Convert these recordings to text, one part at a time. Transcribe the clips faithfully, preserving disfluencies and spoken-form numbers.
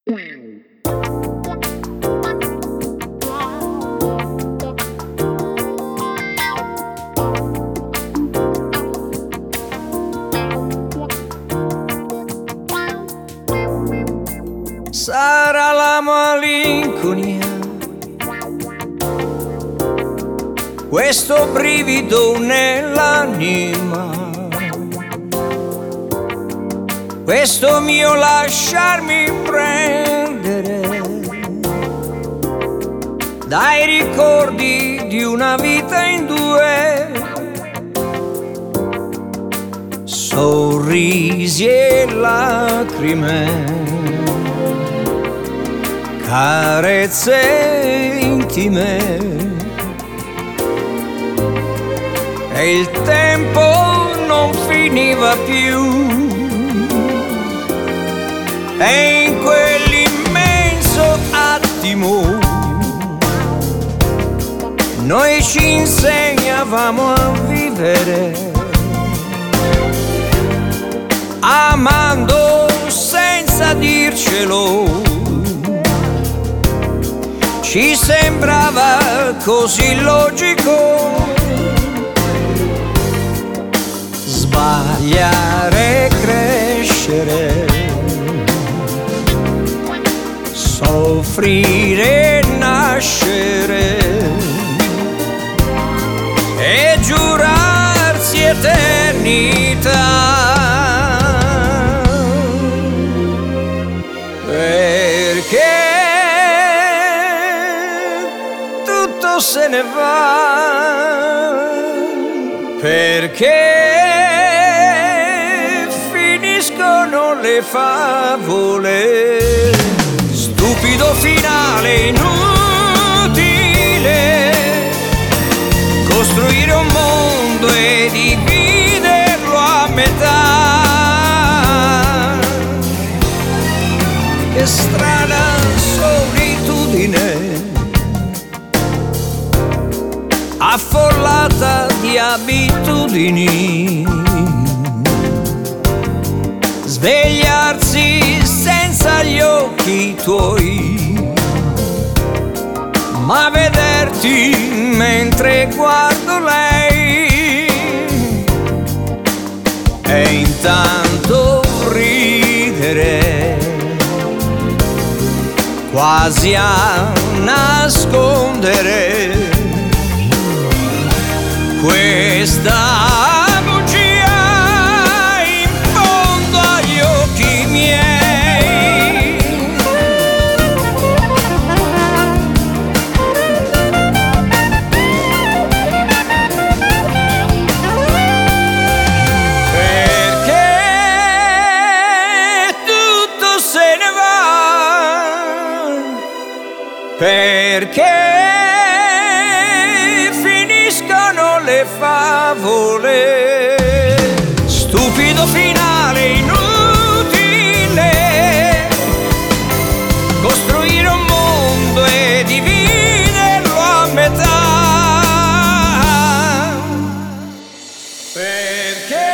Sarà la malinconia, questo brivido nell'anima, questo mio lasciarmi prendere dai ricordi di una vita in due, sorrisi e lacrime, carezze intime, e il tempo non finiva più, e in quell'immenso attimo noi ci insegnavamo a vivere, amando senza dircelo. Ci sembrava così logico sbagliare e crescere, soffrire e nascere e giurarsi eternità. Perché tutto se ne va, perché finiscono le favole, stupido finale inutile, costruire un mondo e dividerlo a metà. Che strana solitudine, affollata di abitudini, svegliarsi senza gli occhi tuoi, ma vederti mentre guardo lei, e intanto ridere, quasi a nascondere questa bugia in fondo agli occhi miei. Perché tutto se ne va, perché le favole, stupido finale inutile, costruire un mondo e dividerlo a metà. Perché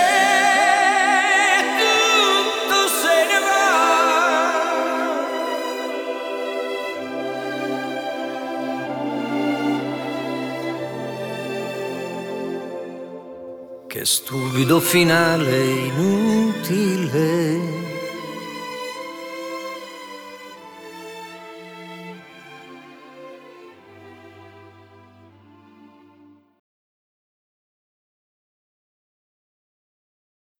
tutto se ne va. Che stupido finale inutile.